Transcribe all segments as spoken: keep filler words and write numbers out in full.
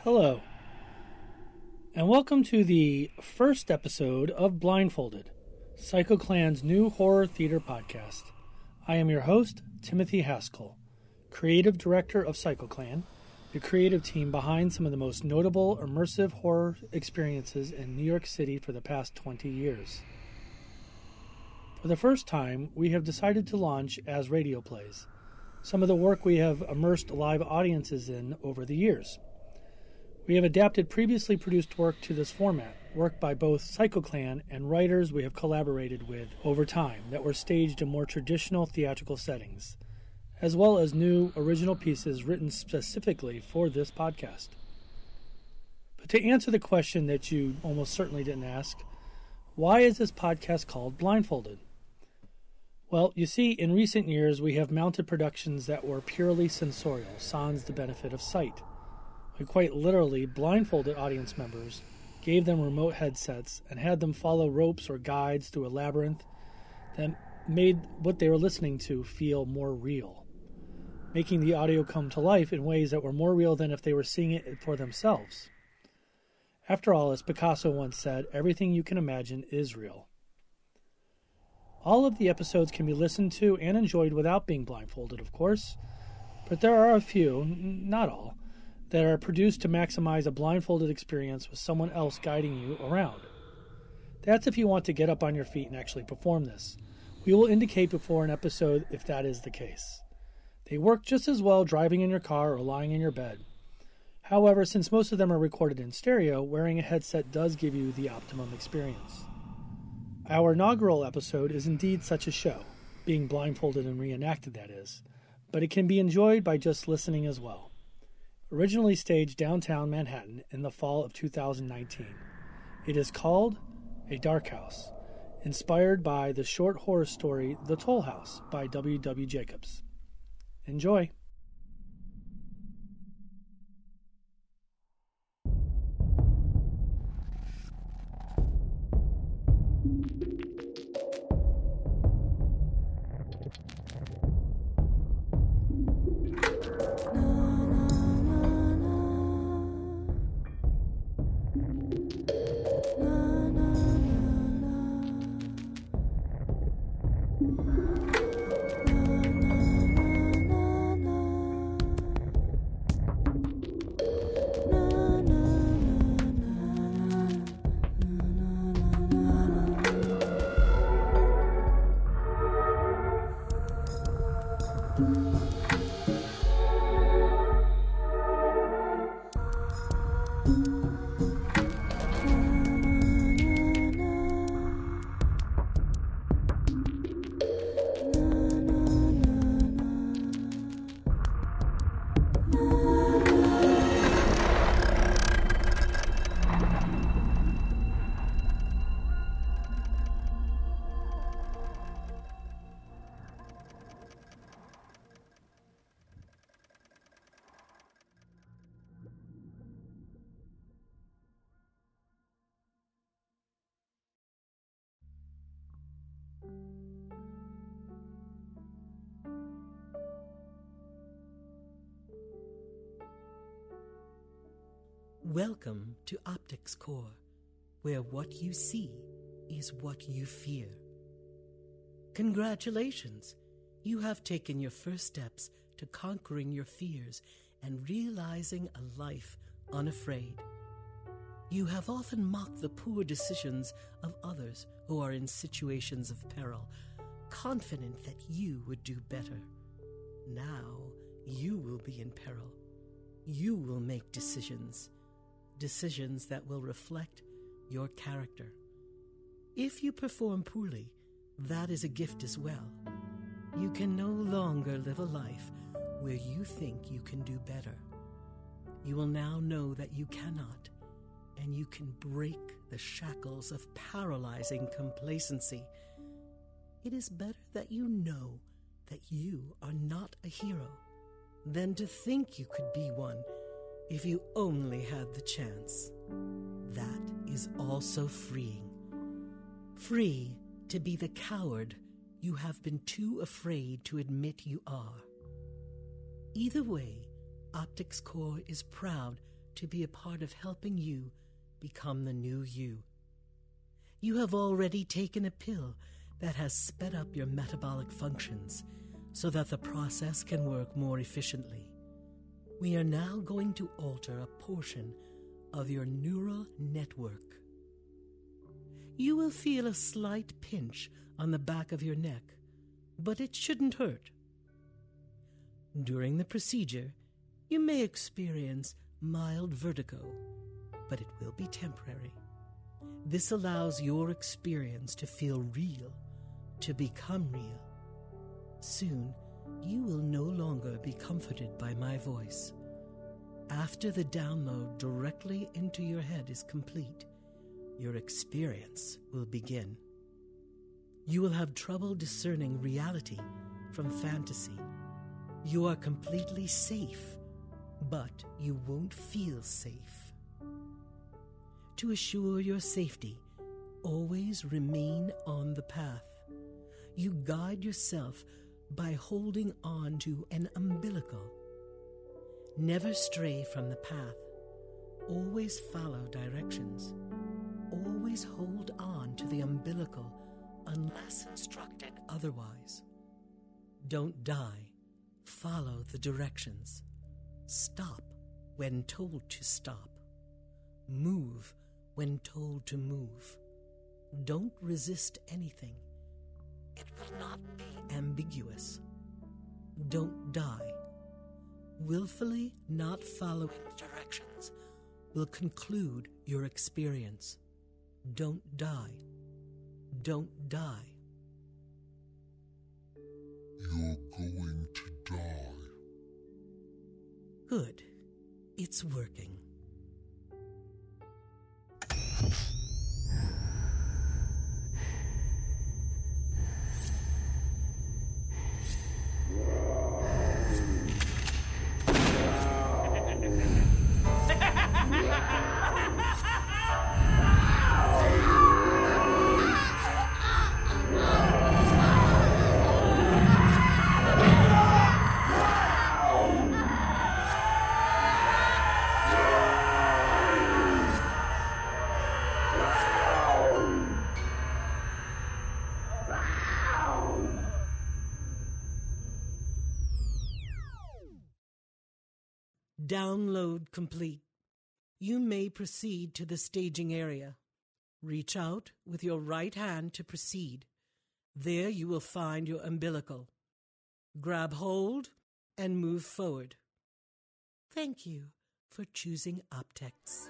Hello, and welcome to the first episode of Blindfolded, PsychoClan's new horror theater podcast. I am your host, Timothy Haskell, creative director of PsychoClan, the creative team behind some of the most notable immersive horror experiences in New York City for the past twenty years. For the first time, we have decided to launch as radio plays, some of the work we have immersed live audiences in over the years. We have adapted previously produced work to this format, work by both PsychoClan and writers we have collaborated with over time that were staged in more traditional theatrical settings, as well as new original pieces written specifically for this podcast. But to answer the question that you almost certainly didn't ask, why is this podcast called Blindfolded? Well, you see, in recent years we have mounted productions that were purely sensorial, sans the benefit of sight. We quite literally blindfolded audience members, gave them remote headsets, and had them follow ropes or guides through a labyrinth that made what they were listening to feel more real, making the audio come to life in ways that were more real than if they were seeing it for themselves. After all, as Picasso once said, everything you can imagine is real. All of the episodes can be listened to and enjoyed without being blindfolded, of course, but there are a few, not all, that are produced to maximize a blindfolded experience with someone else guiding you around. That's if you want to get up on your feet and actually perform this. We will indicate before an episode if that is the case. They work just as well driving in your car or lying in your bed. However, since most of them are recorded in stereo, wearing a headset does give you the optimum experience. Our inaugural episode is indeed such a show, being blindfolded and reenacted, that is, but it can be enjoyed by just listening as well. Originally staged downtown Manhattan in the fall of two thousand nineteen. It is called A Dark House, inspired by the short horror story The Toll House by W W Jacobs. Enjoy! Welcome to Optics Core, where what you see is what you fear. Congratulations! You have taken your first steps to conquering your fears and realizing a life unafraid. You have often mocked the poor decisions of others who are in situations of peril, confident that you would do better. Now you will be in peril. You will make decisions. Decisions that will reflect your character. If you perform poorly, that is a gift as well. You can no longer live a life where you think you can do better. You will now know that you cannot, and you can break the shackles of paralyzing complacency. It is better that you know that you are not a hero than to think you could be one if you only had the chance. That is also freeing. Free to be the coward you have been too afraid to admit you are. Either way, Optics Core is proud to be a part of helping you become the new you. You have already taken a pill that has sped up your metabolic functions so that the process can work more efficiently. We are now going to alter a portion of your neural network. You will feel a slight pinch on the back of your neck, but it shouldn't hurt. During the procedure, you may experience mild vertigo, but it will be temporary. This allows your experience to feel real, to become real. Soon, you will no longer be comforted by my voice. After the download directly into your head is complete, your experience will begin. You will have trouble discerning reality from fantasy. You are completely safe, but you won't feel safe. To assure your safety, always remain on the path. You guide yourself by holding on to an umbilical. Never stray from the path. Always follow directions. Always hold on to the umbilical unless instructed otherwise. Don't die. Follow the directions. Stop when told to stop. Move when told to move. Don't resist anything. It will not be ambiguous. Don't die. Willfully not following directions will conclude your experience. Don't die. Don't die. You're going to die. Good. It's working. Download complete. You may proceed to the staging area. Reach out with your right hand to proceed. There you will find your umbilical. Grab hold and move forward. Thank you for choosing Optex.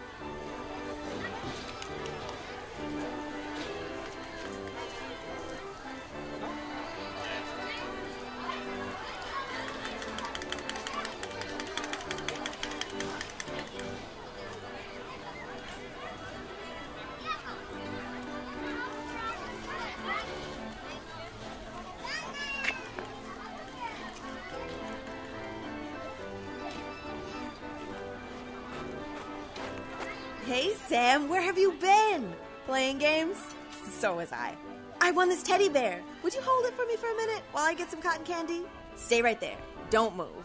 Hey, Sam, where have you been? Playing games? So was I. I won this teddy bear. Would you hold it for me for a minute while I get some cotton candy? Stay right there. Don't move.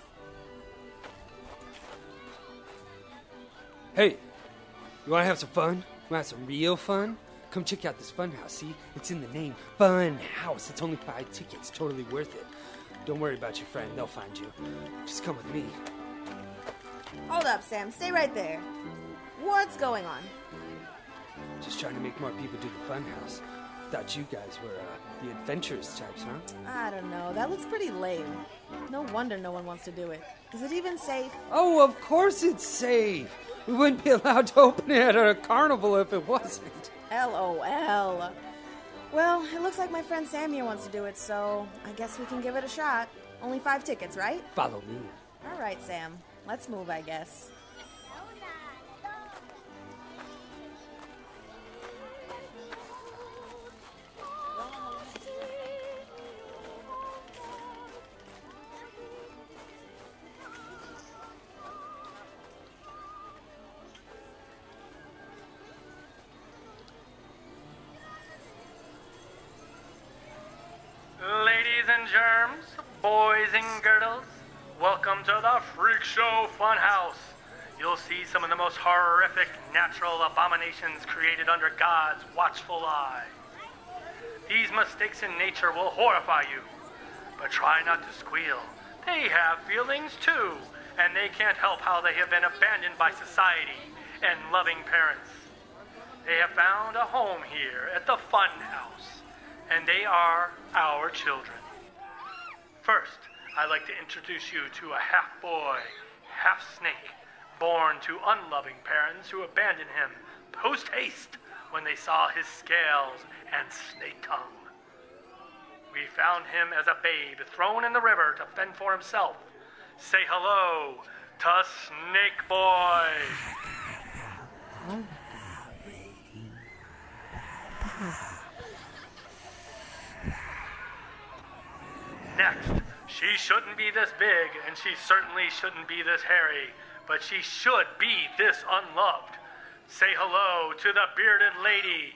Hey, you want to have some fun? You want to have some real fun? Come check out this fun house. See, it's in the name. Fun house. It's only five tickets. Totally worth it. Don't worry about your friend. They'll find you. Just come with me. Hold up, Sam. Stay right there. What's going on? Just trying to make more people do the fun house. Thought you guys were uh, the adventurous types, huh? I don't know. That looks pretty lame. No wonder no one wants to do it. Is it even safe? Oh, of course it's safe. We wouldn't be allowed to open it at a carnival if it wasn't. L O L. Well, it looks like my friend Sam here wants to do it, so I guess we can give it a shot. Only five tickets, right? Follow me. All right, Sam. Let's move, I guess. Ladies and germs, boys and girdles, welcome to the Freak Show Funhouse. you'll see some of the most horrific natural abominations created under God's watchful eye. These mistakes in nature will horrify you, but try not to squeal. They have feelings too, and they can't help how they have been abandoned by society and loving parents. They have found a home here at the Fun House, and they are our children. First, I'd like to introduce you to a half-boy, half-snake, born to unloving parents who abandoned him post-haste when they saw his scales and snake tongue. We found him as a babe thrown in the river to fend for himself. Say hello to Snake Boy. Next, she shouldn't be this big, and she certainly shouldn't be this hairy, but she should be this unloved. Say hello to the bearded lady.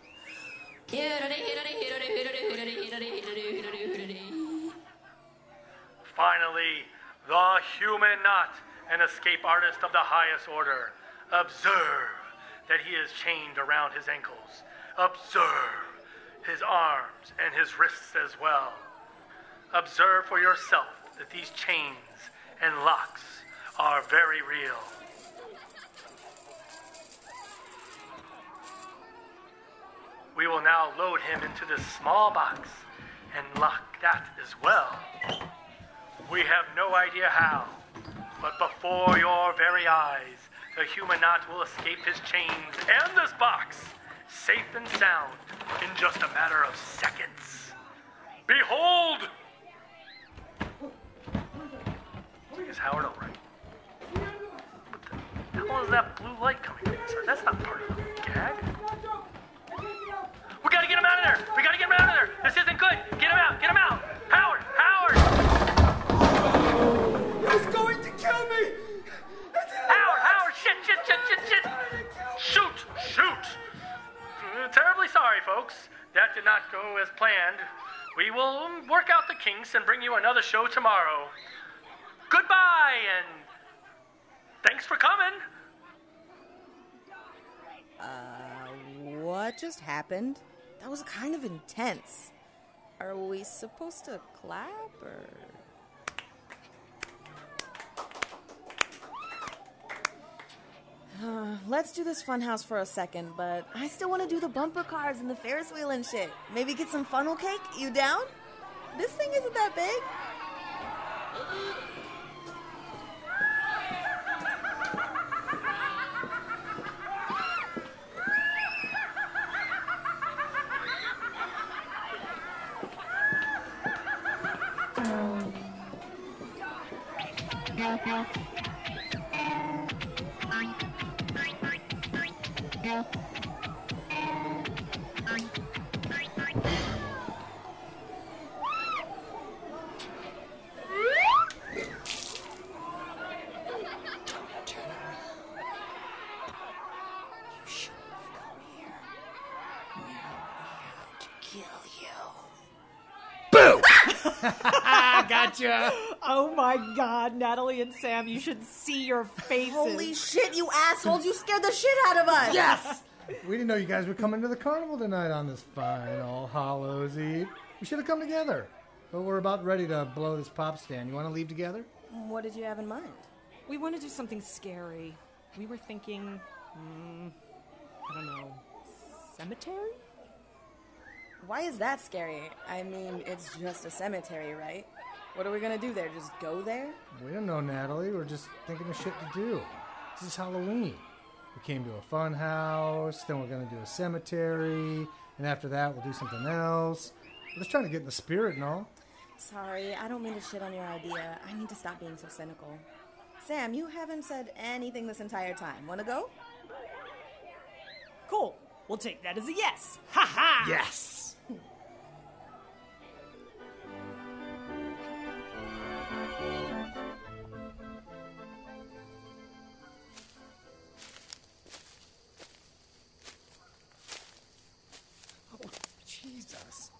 Finally, the human knot, an escape artist of the highest order. Observe that he is chained around his ankles. Observe his arms and his wrists as well. Observe for yourself that these chains and locks are very real. We will now load him into this small box and lock that as well. We have no idea how, but before your very eyes, the human knot will escape his chains and this box, safe and sound, in just a matter of seconds. Behold! Is Howard all right? What the hell is that blue light coming from inside? That's not part of the gag. We gotta get him out of there! We gotta get him out of there! This isn't good! Get him out! Get him out! Howard! Howard! He's going to kill me! Howard! Howard! Shit! Shit! Shit! Shit! Shit! Shoot! Shoot! Uh, terribly sorry, folks. That did not go as planned. We will work out the kinks and bring you another show tomorrow. Goodbye, and thanks for coming. Uh, what just happened? That was kind of intense. Are we supposed to clap, or...? Uh, let's do this funhouse for a second, but I still want to do the bumper cars and the Ferris wheel and shit. Maybe get some funnel cake? You down? This thing isn't that big. Gotcha. Oh my god, Natalie and Sam, you should see your faces. Holy shit, you assholes! You scared the shit out of us! Yes! We didn't know you guys were coming to the carnival tonight on this fine All Hallows Eve. We should have come together. But we're about ready to blow this pop stand. You want to leave together? What did you have in mind? We want to do something scary. We were thinking, mm, I don't know, cemetery? Why is that scary? I mean, it's just a cemetery, right? What are we gonna do there? Just go there? We don't know, Natalie. We're just thinking of shit to do. This is Halloween. We came to a fun house, then we're going to do a cemetery, and after that we'll do something else. We're just trying to get in the spirit and all. Sorry, I don't mean to shit on your idea. I need to stop being so cynical. Sam, you haven't said anything this entire time. Wanna go? Cool. We'll take that as a yes. Ha ha! Yes! Jesus.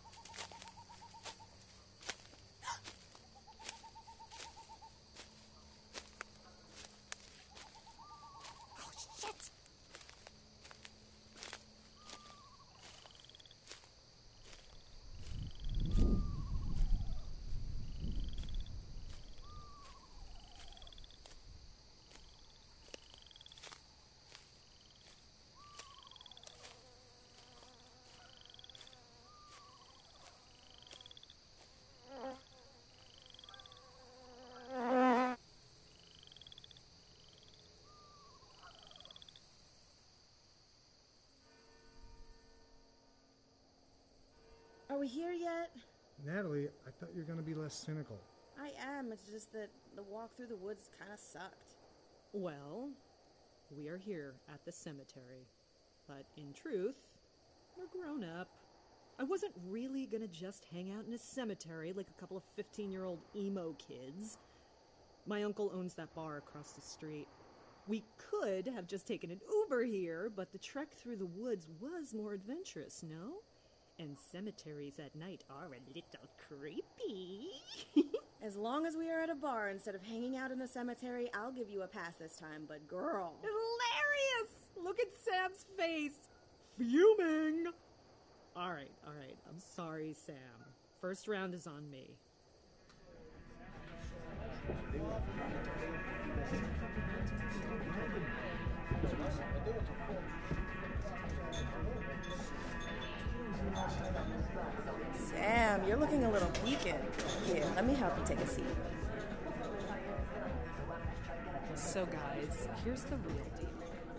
Are we here yet? Natalie, I thought you were going to be less cynical. I am. It's just that the walk through the woods kind of sucked. Well, we are here at the cemetery. But in truth, we're grown up. I wasn't really gonna just hang out in a cemetery like a couple of fifteen-year-old emo kids. My uncle owns that bar across the street. We could have just taken an Uber here, but the trek through the woods was more adventurous, no? And cemeteries at night are a little creepy. As long as we are at a bar instead of hanging out in a cemetery, I'll give you a pass this time, but girl... Hilarious! Look at Sam's face. Fuming. All right, all right. I'm sorry, Sam. First round is on me. Sam, you're looking a little peaked. Here, let me help you take a seat. So, guys, here's the real deal.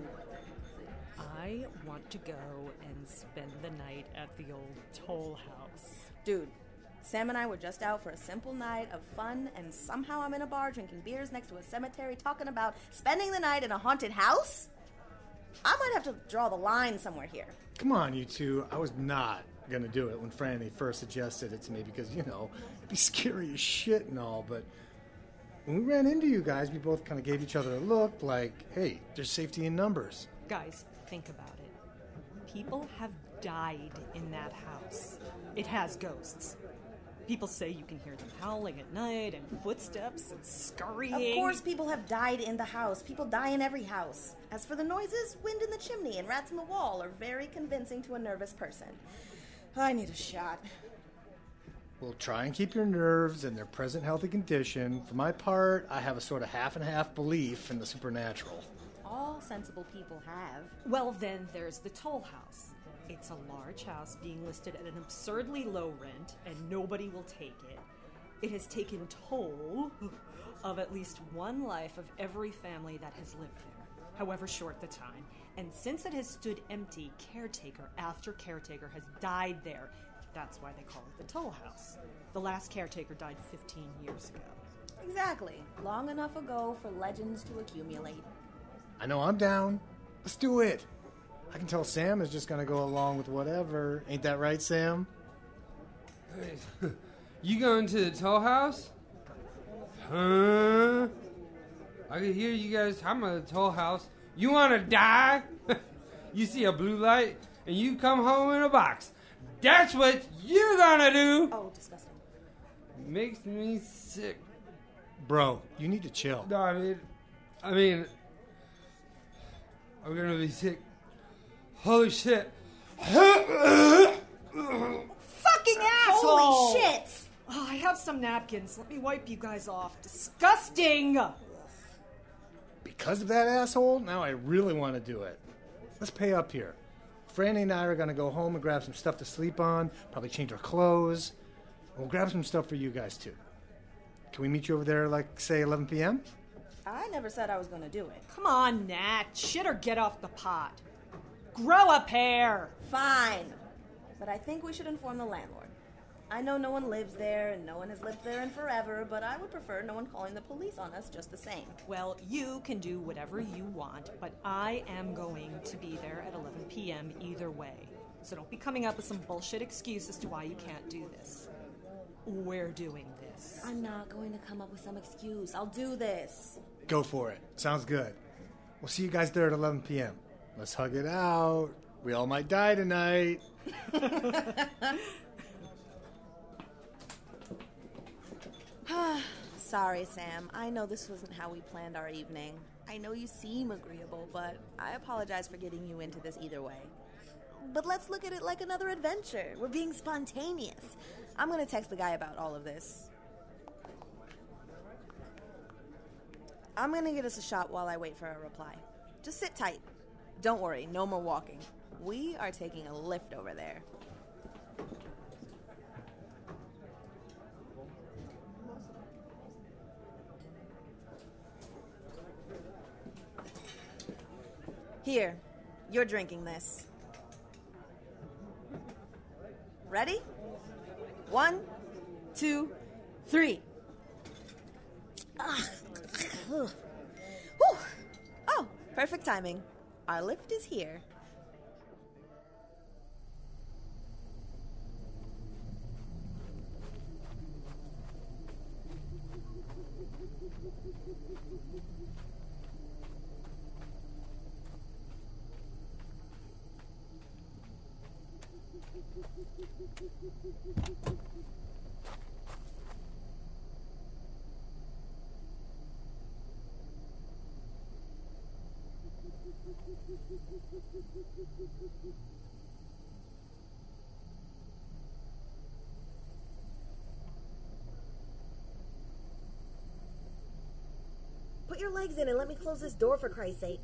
I want to go and spend the night at the old toll house. Dude, Sam and I were just out for a simple night of fun, and somehow I'm in a bar drinking beers next to a cemetery talking about spending the night in a haunted house? I might have to draw the line somewhere here. Come on, you two. I was not going to do it when Franny first suggested it to me because, you know, it'd be scary as shit and all, but when we ran into you guys, we both kind of gave each other a look like, hey, there's safety in numbers. Guys, think about it. People have died in that house. It has ghosts. People say you can hear them howling at night and footsteps and scurrying. Of course people have died in the house. People die in every house. As for the noises, wind in the chimney and rats in the wall are very convincing to a nervous person. I need a shot. Well, try and keep your nerves in their present healthy condition. For my part, I have a sort of half and half belief in the supernatural. All sensible people have. Well, then there's the toll house. It's a large house being listed at an absurdly low rent, and nobody will take it. It has taken toll of at least one life of every family that has lived there, however short the time. And since it has stood empty, caretaker after caretaker has died there. That's why they call it the toll house. The last caretaker died fifteen years ago. Exactly. Long enough ago for legends to accumulate. I know I'm down. Let's do it. I can tell Sam is just going to go along with whatever. Ain't that right, Sam? You going to the toll house? Huh? I can hear you guys talking about the toll house. You want to die? You see a blue light and you come home in a box. That's what you're gonna do. Oh, disgusting. Makes me sick. Bro, you need to chill. No, I mean, I mean, I'm gonna be sick. Holy shit. Fucking asshole! Holy shit! Oh, I have some napkins. Let me wipe you guys off. Disgusting! Because of that asshole, now I really want to do it. Let's pay up here. Franny and I are going to go home and grab some stuff to sleep on, probably change our clothes. We'll grab some stuff for you guys, too. Can we meet you over there, like, say, eleven p.m.? I never said I was going to do it. Come on, Nat. Shit or get off the pot. Grow a pair! Fine. But I think we should inform the landlord. I know no one lives there, and no one has lived there in forever, but I would prefer no one calling the police on us just the same. Well, you can do whatever you want, but I am going to be there at eleven p.m. either way. So don't be coming up with some bullshit excuse as to why you can't do this. We're doing this. I'm not going to come up with some excuse. I'll do this. Go for it. Sounds good. We'll see you guys there at eleven p.m. Let's hug it out. We all might die tonight. Sorry, Sam. I know this wasn't how we planned our evening. I know you seem agreeable, but I apologize for getting you into this either way. But let's look at it like another adventure. We're being spontaneous. I'm going to text the guy about all of this. I'm going to get us a shot while I wait for a reply. Just sit tight. Don't worry, no more walking. We are taking a lift over there. Here, you're drinking this. Ready? One, two, three. Ah. Whew. Oh, perfect timing. Our lift is here. Put your legs in and let me close this door for Christ's sake.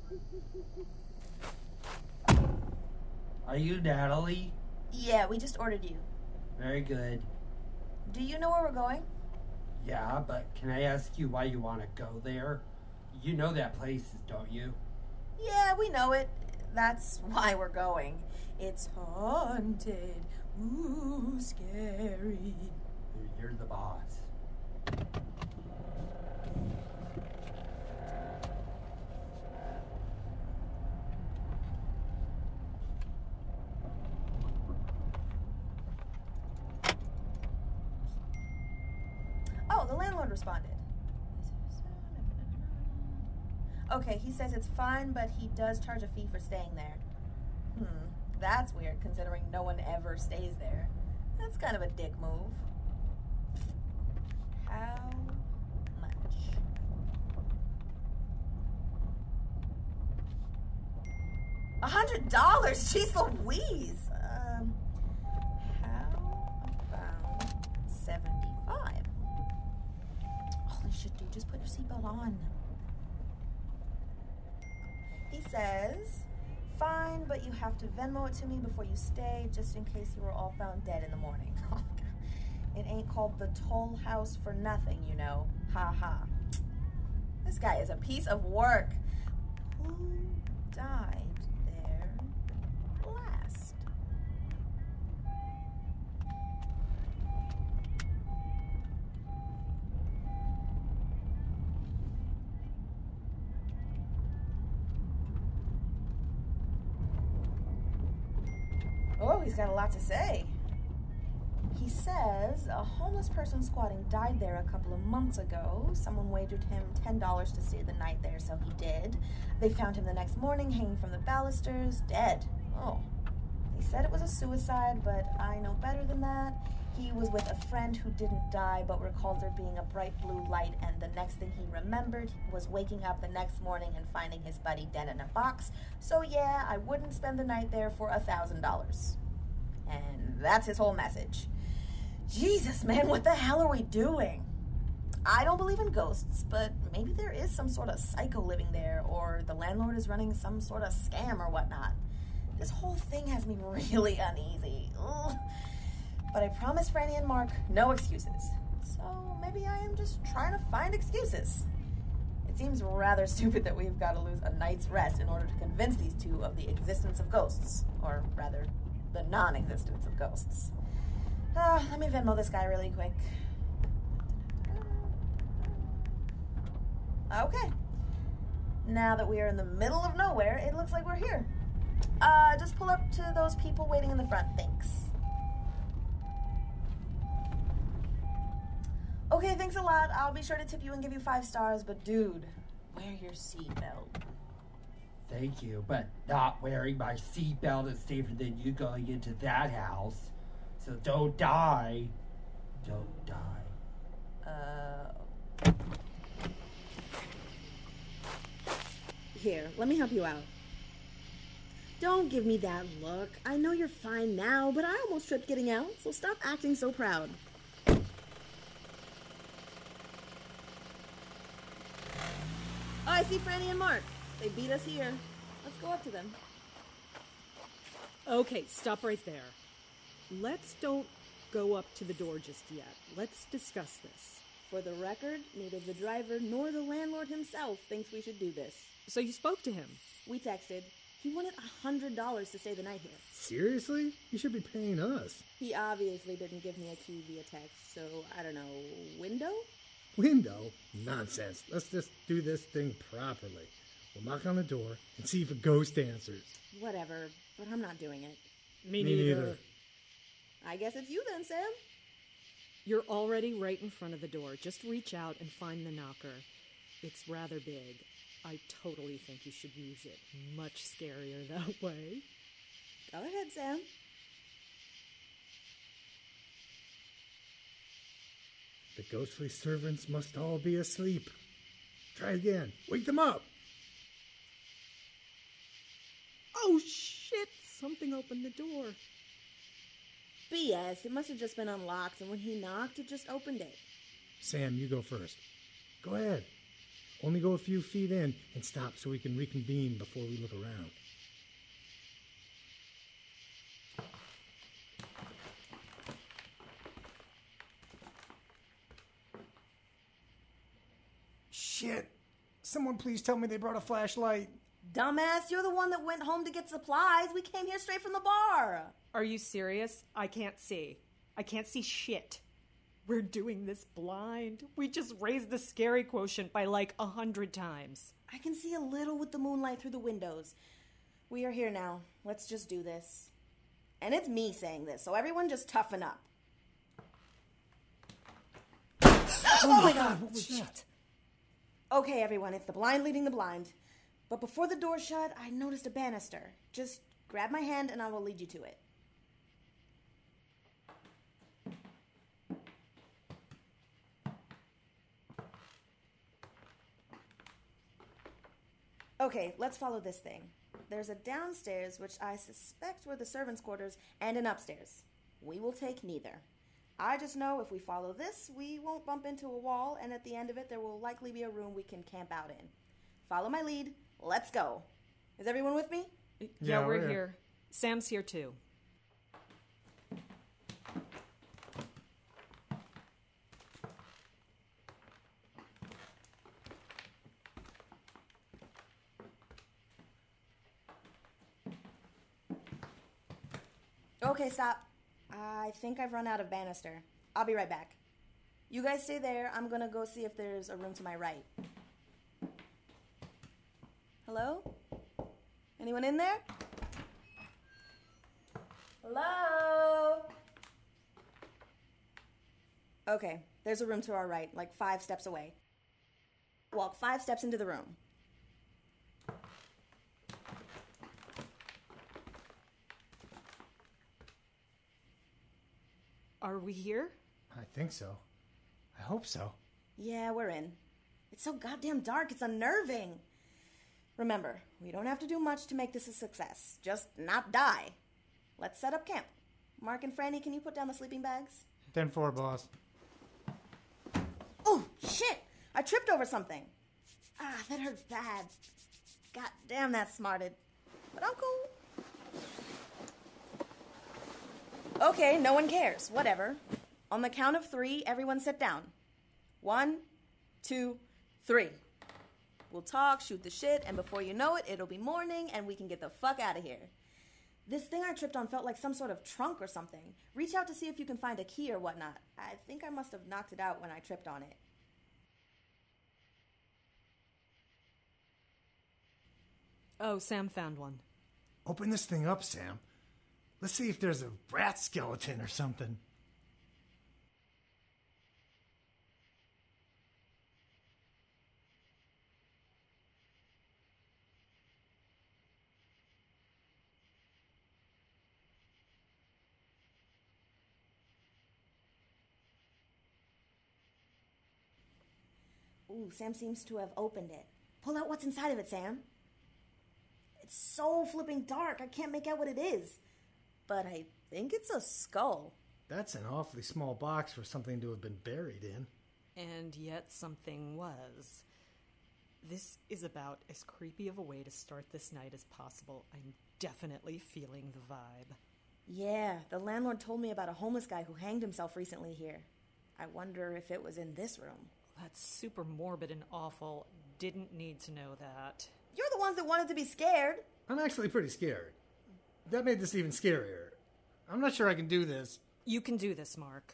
Are you Natalie? Yeah, we just ordered you. Very good. Do you know where we're going? Yeah, but can I ask you why you want to go there? You know that place, don't you? Yeah, we know it. That's why we're going. It's haunted. Ooh, scary. You're the boss. Oh, the landlord responded. Okay, he says it's fine, but he does charge a fee for staying there. Hmm, that's weird considering no one ever stays there. That's kind of a dick move. How much? A hundred dollars? Jeez Louise! Um, how about seventy-five? Holy shit, dude, just put your seatbelt on. He says, fine, but you have to Venmo it to me before you stay, just in case you were all found dead in the morning. It ain't called the Toll House for nothing, you know. Ha ha. This guy is a piece of work. Who died there last? Oh, he's got a lot to say. He says a homeless person squatting died there a couple of months ago. Someone wagered him ten dollars to stay the night there, so he did. They found him the next morning hanging from the balusters, dead. Oh. They said it was a suicide, but I know better than that. He was with a friend who didn't die, but recalled there being a bright blue light, and the next thing he remembered was waking up the next morning and finding his buddy dead in a box. So yeah, I wouldn't spend the night there for a thousand dollars. And that's his whole message. Jesus, man, what the hell are we doing? I don't believe in ghosts, but maybe there is some sort of psycho living there, or the landlord is running some sort of scam or whatnot. This whole thing has me really uneasy. Ugh. But I promised Franny and Mark no excuses. So maybe I am just trying to find excuses. It seems rather stupid that we've got to lose a night's rest in order to convince these two of the existence of ghosts. Or rather, the non-existence of ghosts. Uh, let me Venmo this guy really quick. Okay. Now that we are in the middle of nowhere, it looks like we're here. Uh, just pull up to those people waiting in the front. Thanks. Okay, thanks a lot. I'll be sure to tip you and give you five stars, but dude, wear your seatbelt. Thank you, but not wearing my seatbelt is safer than you going into that house. So don't die. Don't die. Uh. Here, let me help you out. Don't give me that look. I know you're fine now, but I almost tripped getting out, so stop acting so proud. Oh, I see Franny and Mark. They beat us here. Let's go up to them. Okay, stop right there. Let's don't go up to the door just yet. Let's discuss this. For the record, neither the driver nor the landlord himself thinks we should do this. So you spoke to him? We texted. He wanted a hundred dollars to stay the night here. Seriously? You should be paying us. He obviously didn't give me a key via text, so I don't know, window? Window? Nonsense. Let's just do this thing properly. We'll knock on the door and see if a ghost answers. Whatever, but I'm not doing it. Me, Me neither. neither. I guess it's you then, Sam. You're already right in front of the door. Just reach out and find the knocker. It's rather big. I totally think you should use it. Much scarier that way. Go ahead, Sam. The ghostly servants must all be asleep. Try again. Wake them up. Oh, shit! Something opened the door. B S, it must have just been unlocked, and when he knocked, it just opened it. Sam, you go first. Go ahead. Only go a few feet in and stop so we can reconvene before we look around. Shit. Someone please tell me they brought a flashlight. Dumbass, you're the one that went home to get supplies. We came here straight from the bar. Are you serious? I can't see. I can't see shit. We're doing this blind. We just raised the scary quotient by like a hundred times. I can see a little with the moonlight through the windows. We are here now. Let's just do this. And it's me saying this, so everyone just toughen up. Oh my god, what was that? Okay, everyone, it's the blind leading the blind. But before the door shut, I noticed a banister. Just grab my hand and I will lead you to it. Okay, let's follow this thing. There's a downstairs, which I suspect were the servants' quarters, and an upstairs. We will take neither. I just know if we follow this, we won't bump into a wall, and at the end of it, there will likely be a room we can camp out in. Follow my lead. Let's go. Is everyone with me? Yeah, Yeah, we're, we're here. here. Sam's here too. Okay, stop. I think I've run out of banister. I'll be right back. You guys stay there. I'm gonna go see if there's a room to my right. Hello? Anyone in there? Hello? Okay, there's a room to our right, like five steps away. Walk five steps into the room. Are we here? I think so. I hope so. Yeah, we're in. It's so goddamn dark, it's unnerving. Remember, we don't have to do much to make this a success. Just not die. Let's set up camp. Mark and Franny, can you put down the sleeping bags? ten four, boss. Oh, shit! I tripped over something. Ah, that hurts bad. God damn, that smarted. But I'm cool. Okay, no one cares. Whatever. On the count of three, everyone sit down. One, two, three. We'll talk, shoot the shit, and before you know it, it'll be morning and we can get the fuck out of here. This thing I tripped on felt like some sort of trunk or something. Reach out to see if you can find a key or whatnot. I think I must have knocked it out when I tripped on it. Oh, Sam found one. Open this thing up, Sam. Let's see if there's a rat skeleton or something. Ooh, Sam seems to have opened it. Pull out what's inside of it, Sam. It's so flipping dark, I can't make out what it is. But I think it's a skull. That's an awfully small box for something to have been buried in. And yet something was. This is about as creepy of a way to start this night as possible. I'm definitely feeling the vibe. Yeah, the landlord told me about a homeless guy who hanged himself recently here. I wonder if it was in this room. That's super morbid and awful. didn't need to know that. You're the ones that wanted to be scared. I'm actually pretty scared. That made this even scarier. I'm not sure I can do this. You can do this, Mark.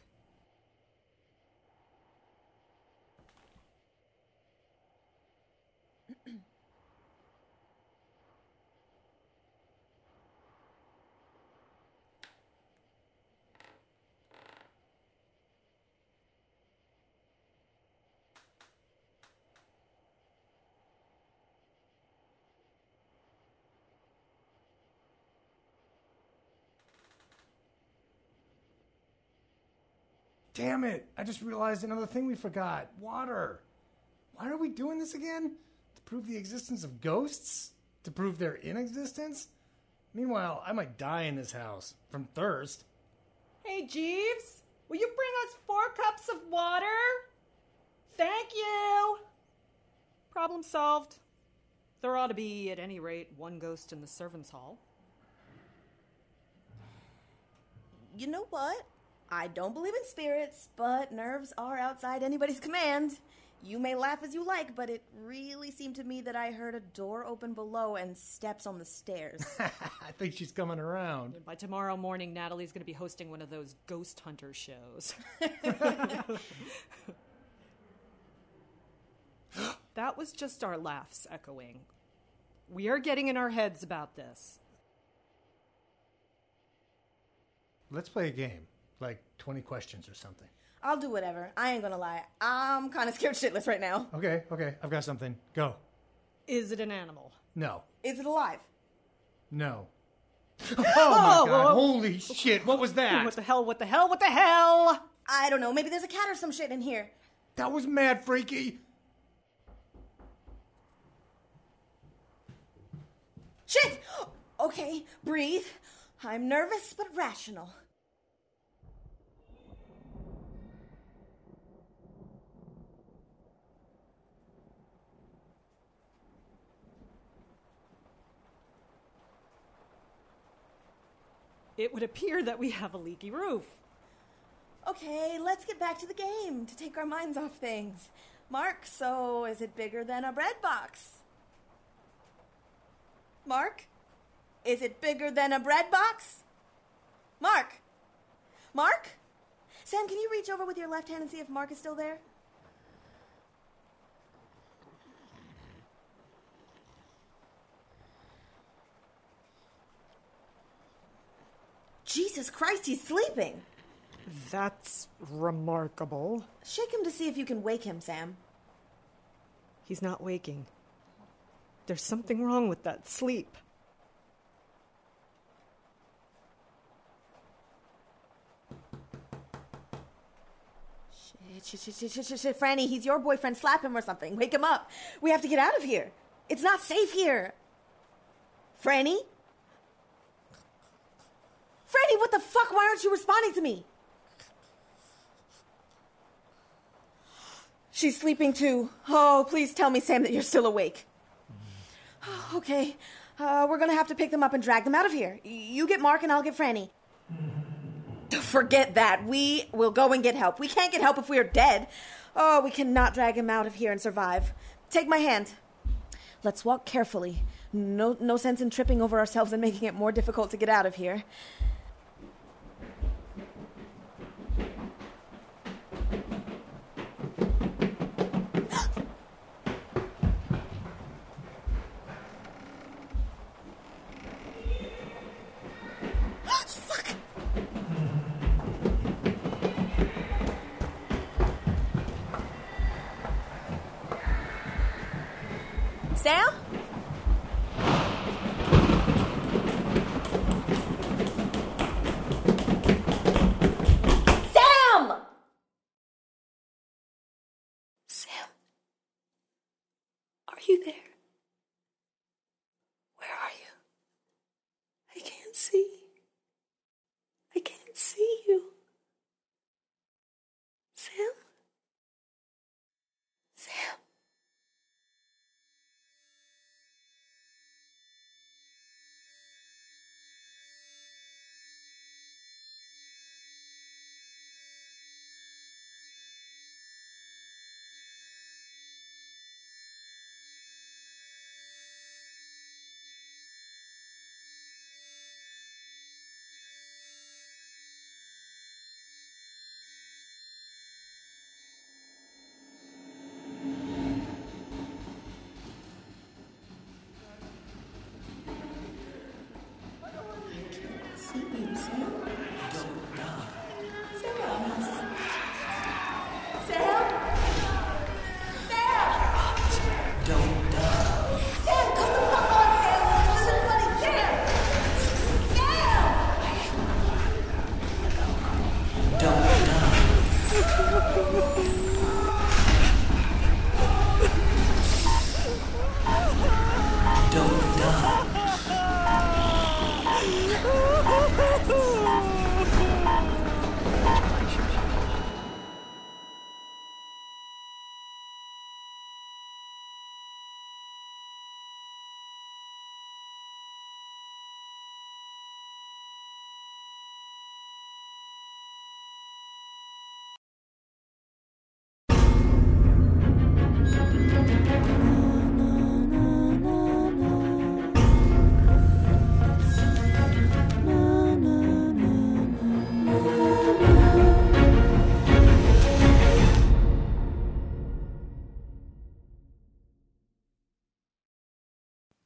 Damn it! I just realized another thing we forgot. Water. Why are we doing this again? To prove the existence of ghosts? To prove their inexistence? Meanwhile, I might die in this house. From thirst. Hey, Jeeves! Will you bring us four cups of water? Thank you! Problem solved. There ought to be, at any rate, one ghost in the servants' hall. You know what? I don't believe in spirits, but nerves are outside anybody's command. You may laugh as you like, but it really seemed to me that I heard a door open below and steps on the stairs. I think she's coming around. By tomorrow morning, Natalie's going to be hosting one of those ghost hunter shows. That was just our laughs echoing. We are getting in our heads about this. Let's play a game. Like twenty questions or something. I'll do whatever. I ain't gonna lie. I'm kind of scared shitless right now. Okay, okay. I've got something. Go. Is it an animal? No. Is it alive? No. Oh my god. Holy shit. What was that? What the hell? What the hell? What the hell? I don't know. Maybe there's a cat or some shit in here. That was mad freaky. Shit! Okay, breathe. I'm nervous but rational. It would appear that we have a leaky roof. Okay, let's get back to the game to take our minds off things. Mark, so is it bigger than a bread box? Mark? Is it bigger than a bread box? Mark? Mark? Sam, can you reach over with your left hand and see if Mark is still there? Jesus Christ, he's sleeping. That's remarkable. Shake him to see if you can wake him, Sam. He's not waking. There's something wrong with that sleep. Shit, shit, shit, shit, shit, shit, Franny, he's your boyfriend. Slap him or something. Wake him up. We have to get out of here. It's not safe here. Franny? Franny, what the fuck? Why aren't you responding to me? She's sleeping too. Oh, please tell me, Sam, that you're still awake. Okay, uh, we're gonna have to pick them up and drag them out of here. You get Mark and I'll get Franny. Forget that. We will go and get help. We can't get help if we are dead. Oh, we cannot drag him out of here and survive. Take my hand. Let's walk carefully. No, no sense in tripping over ourselves and making it more difficult to get out of here. Sam? Sam! Sam? Are you there? Where are you? I can't see. I can't see you. Sam? Sam?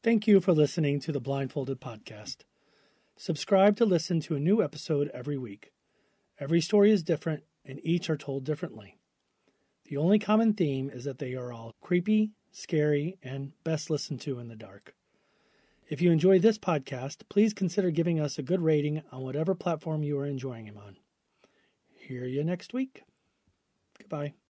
Thank you for listening to the Blindfolded Podcast. Subscribe to listen to a new episode every week. Every story is different, and each are told differently. The only common theme is that they are all creepy, scary, and best listened to in the dark. If you enjoy this podcast, please consider giving us a good rating on whatever platform you are enjoying him on. Hear you next week. Goodbye.